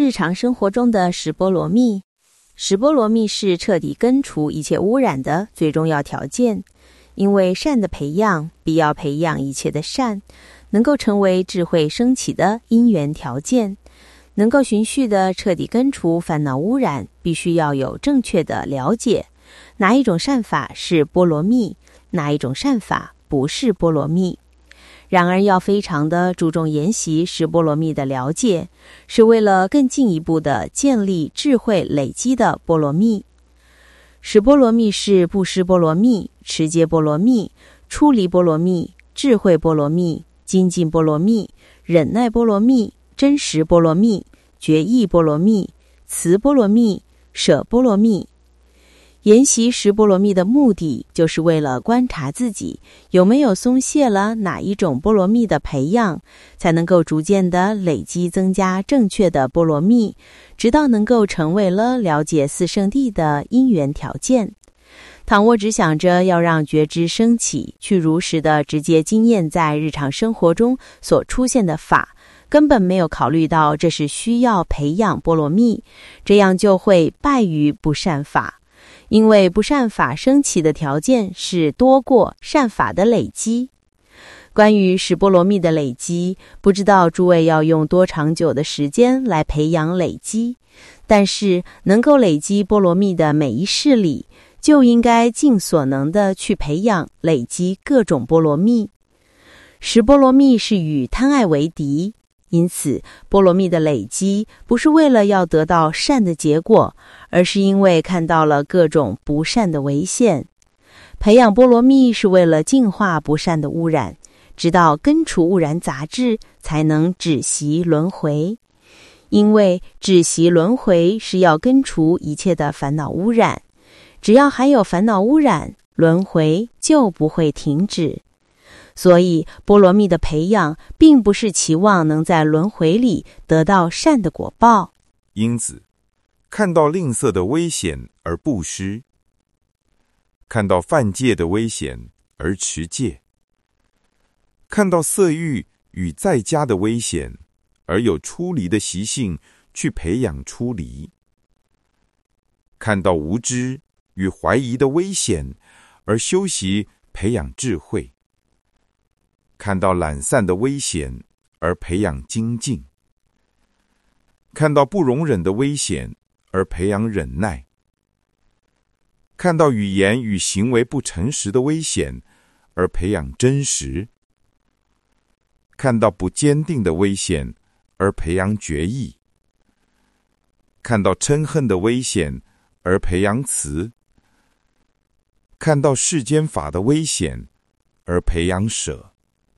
日常生活中的十波罗蜜。十波罗蜜是彻底根除一切污染的最重要条件，因为善的培养必要培养一切的善，能够成为智慧升起的因缘条件。能够循序的彻底根除烦恼污染，必须要有正确的了解，哪一种善法是波罗蜜，哪一种善法不是波罗蜜。然而要非常的注重研习十波罗蜜的了解，是为了更进一步的建立智慧累积的波罗蜜。十波罗蜜是布施波罗蜜、持戒波罗蜜、出离波罗蜜、智慧波罗蜜、精进波罗蜜、忍耐波罗蜜、真实波罗蜜、决意波罗蜜、慈波罗蜜、舍波罗蜜。研习十波罗蜜的目的，就是为了观察自己有没有松懈了哪一种波罗蜜的培养，才能够逐渐的累积增加正确的波罗蜜，直到能够成为了解四圣谛的因缘条件。倘若只想着要让觉知升起，去如实的直接经验在日常生活中所出现的法，根本没有考虑到这是需要培养波罗蜜，这样就会败于不善法。因为不善法升起的条件是多过善法的累积。关于十波罗蜜的累积，不知道诸位要用多长久的时间来培养累积，但是能够累积波罗蜜的每一世里，就应该尽所能的去培养累积各种波罗蜜。十波罗蜜是与贪爱为敌，因此波罗蜜的累积不是为了要得到善的结果，而是因为看到了各种不善的危险。培养波罗蜜是为了净化不善的污染，直到根除污染杂质，才能止息轮回。因为止息轮回是要根除一切的烦恼污染，只要还有烦恼污染，轮回就不会停止。所以波罗蜜的培养并不是期望能在轮回里得到善的果报。 因此看到吝啬的危险而布施，看到犯戒的危险而持戒，看到色欲与在家的危险而有出离的习性去培养出离，看到无知与怀疑的危险而修习培养智慧，看到懒散的危险而培养精进，看到不容忍的危险而培养忍耐，看到语言与行为不诚实的危险而培养真实，看到不坚定的危险而培养决意，看到嗔恨的危险而培养慈，看到世间法的危险而培养舍。